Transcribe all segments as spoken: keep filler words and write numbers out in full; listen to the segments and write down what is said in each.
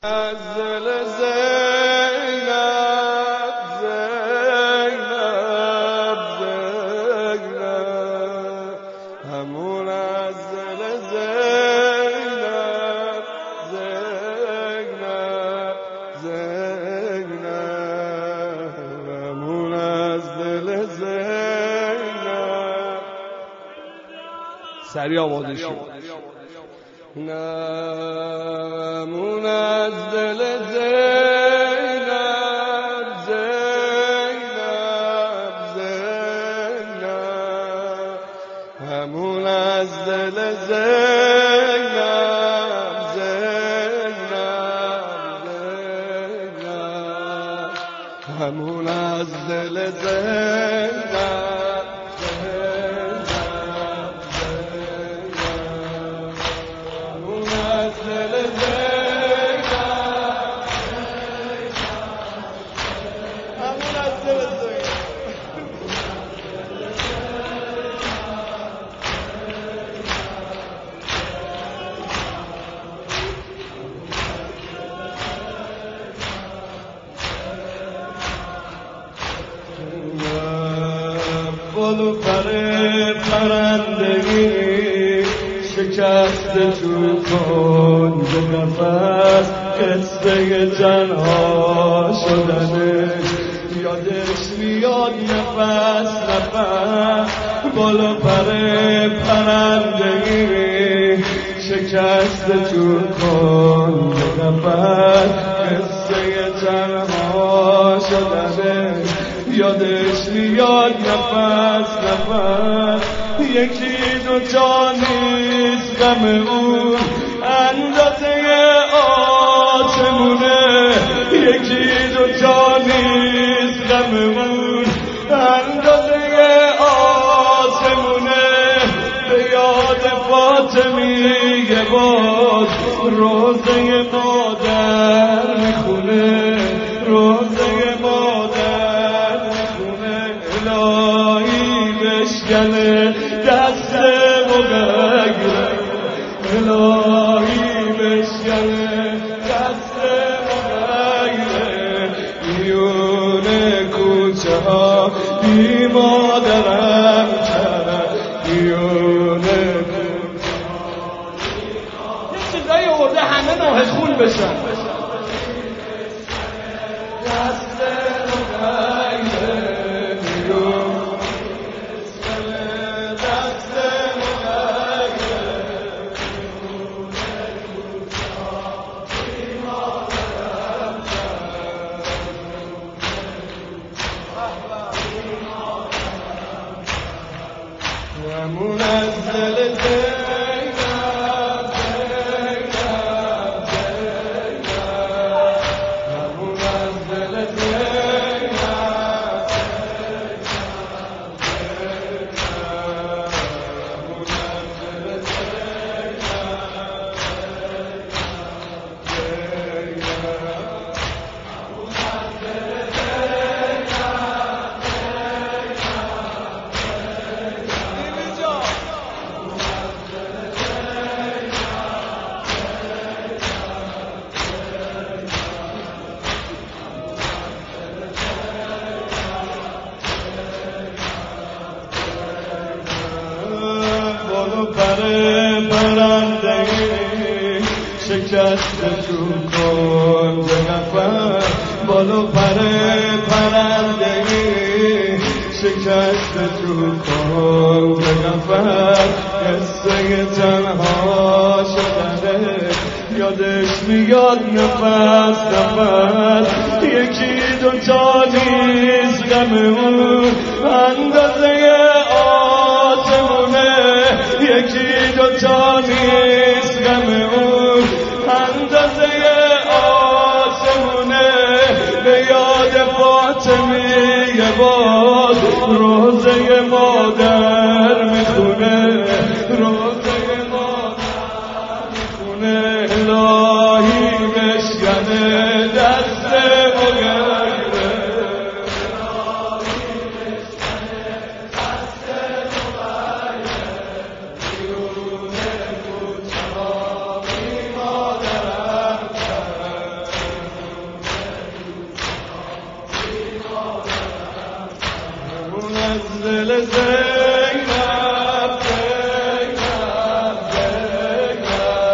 زل زینب زینب زینب همون از زل زینب زینب زینب همون از دل زینب. سریع آماده شد. همون از دل زینب زینب زینب همون از دل زینب زینب زینب همون از دل زینب بلو پر پرندگی شکست تو کنج نفس قصه جنها شدنه یادش میاد نفس نفس بلو پر پرندگی شکست تو کنج نفس قصه جنها شدنه یادش میاد نفس نفس یکی دو جا نیست غم اون اندازه آسمونه یکی دو جا نیست غم اون اندازه آسمونه به یاد فاطمیه باز روزه مادر میخونه روزه مادر بشکنه دست مبگره الهی بشکنه دست مبگره میونه کوچه ها بی مادرم کرد میونه کوچه ها یه چیزایی آورده همه ناهد خون بشن دست مبگره همون از دل زینب زینب زینب همون از دل زینب پرندگی شکست تو کنج نفس بالو پر پرندگی شکست تو کنج نفس قصه تنها شدنه یادش میاد نفس نفس یکی دو تا نیست غم اون اندازه آسمونه یکی دو تا نیست غم اون اندازه آسمونه به یاد فاطمیه باز روزه مادر میخونه روزه مادر میخونه الهی بشکنه دست مگره دل زینب زینب زینب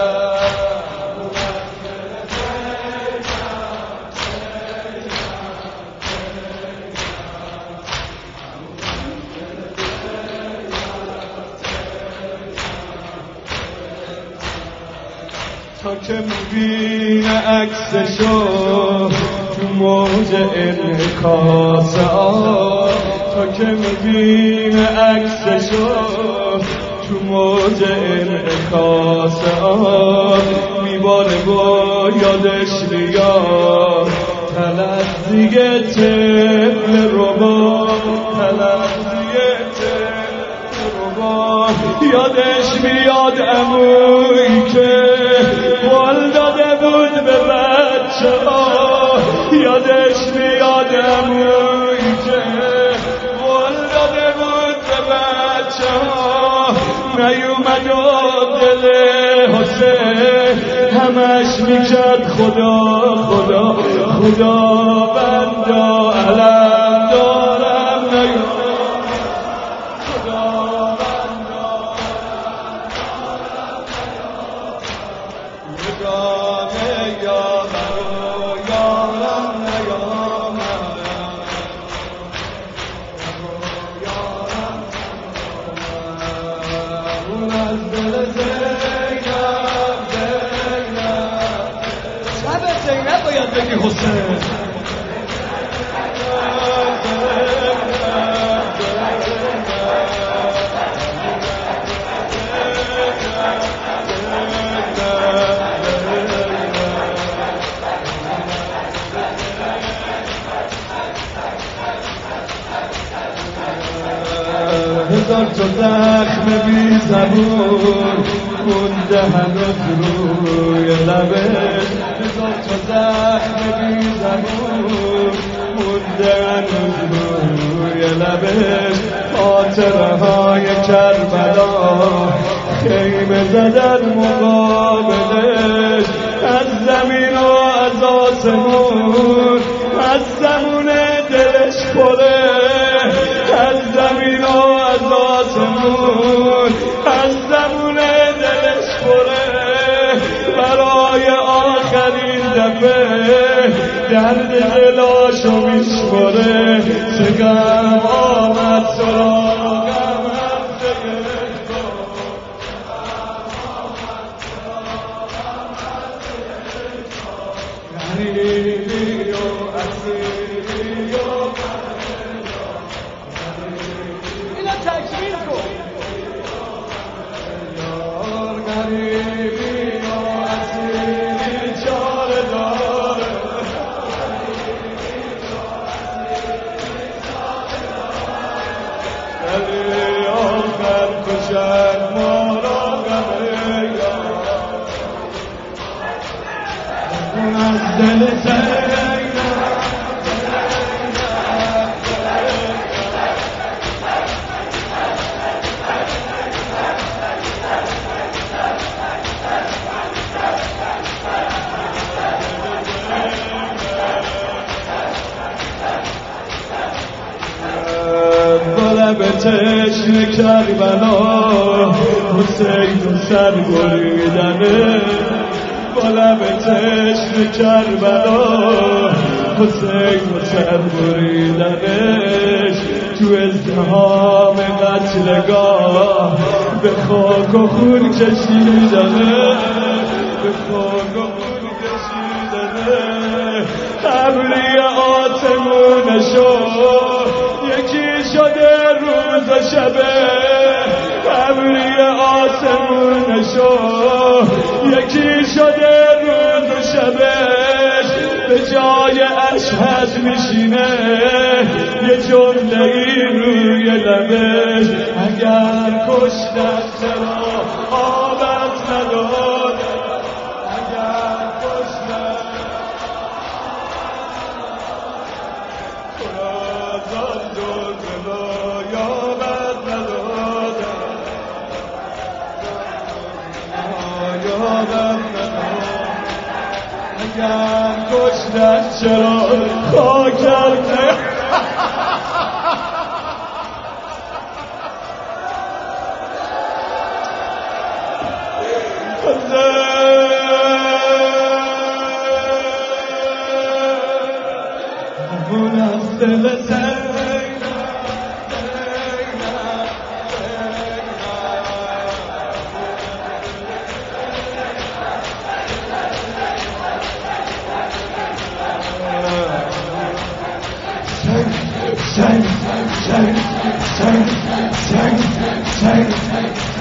تا که میبینه عکسشو تو موج انعکاس آب، تا که میبینه عکسشو تو موج انعکاس آب، میباره با یادش میاد تلخی طفل رباب، تلخی طفل رباب. یادش میاد عمویی که بال داده بود به بچه ها، یادش میاد عمویی که بال داده بود به بچه ها. نیومد و دل حسین همش میکرد خدا خدا خدا بندا علم دارم. نیومد خدا بندا نگاه یارم یارم نیامد یارم اون از دل زینب زینب شب زینب باید بگی حسین هزار تا زخم بی زبون مونده هنوز روی لبش، هزار تا زخم بی زبون مونده هنوز روی لبش. خاطره های کربلا خیمه زدن مقابلش، از زمین و از آسمون از زمون دلش پره، از زمین و از آسمون از زمون دلش پره. برای آخرین دفعه درد دلاشو میشمره. چه غم آمد سراغم هفته غریبی و اسیری و اینا تکمیل کن. یار غریبی و اسیری چاره داره، ولی آخر کشد ما را غم یار. اون از دل زینب به چشم کربلا حسین و سر بریدنه، بالا به چشم کربلا حسین و سر بریدنش. تو ازدحام قتلگاه به خاک و خون کشیدنه، به خاک و خون کشیدنه. ابری آسمونشو یکی شده روز و شبه، ابری آسمونشو یکی شده روز و شبش. به جای اشهد میشینه یه جمله ای روی لبش، اگر کشتن چرا آبت نداد، اگر کشتن رازان و دلا یابت نداد، یابت نداد. اگر کشتن چرا خاکر Shine, shine, shine, shine, shine, shine.